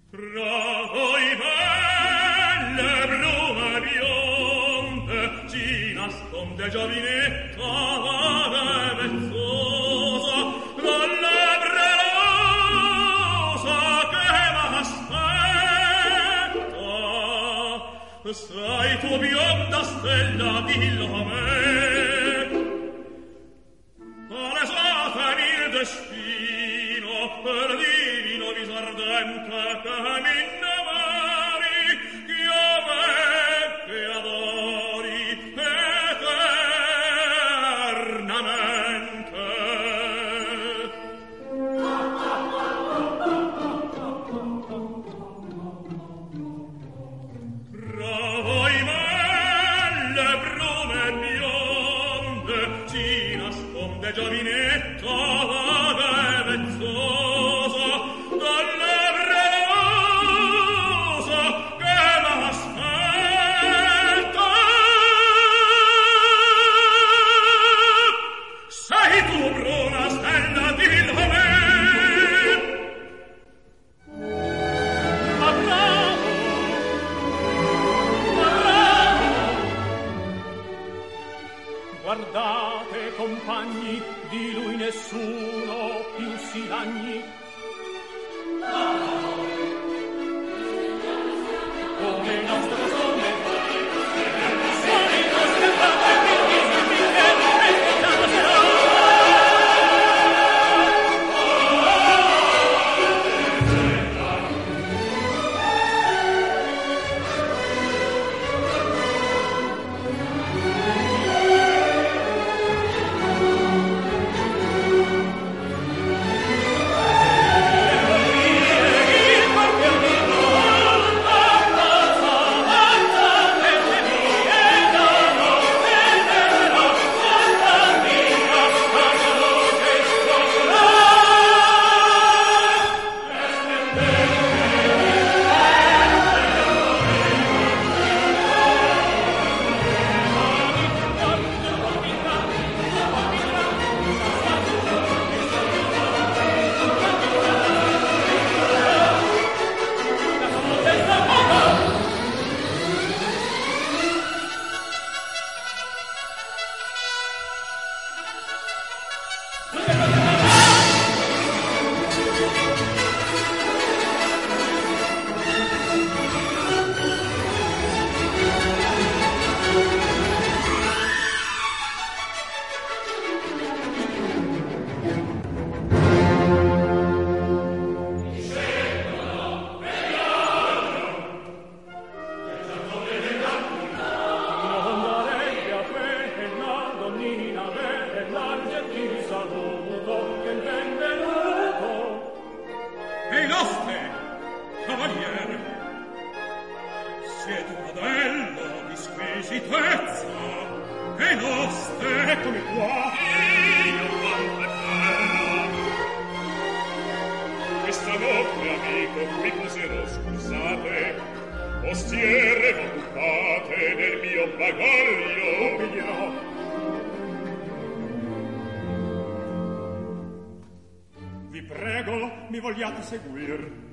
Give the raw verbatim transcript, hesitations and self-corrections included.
Sei tu bionda stella di me, palesatemi il destino per divino viso ardente che mi innamori, io me che adori eternamente. Giovinetto vade vezzosa dalle brelosa che m'aspetta. Sei tu bruna stella di me, ma bravo, ma bravo. Guardate compagni, di lui nessuno più si lagni. Come il nostro nome, sono i nostri fratelli, mi vogliate seguir?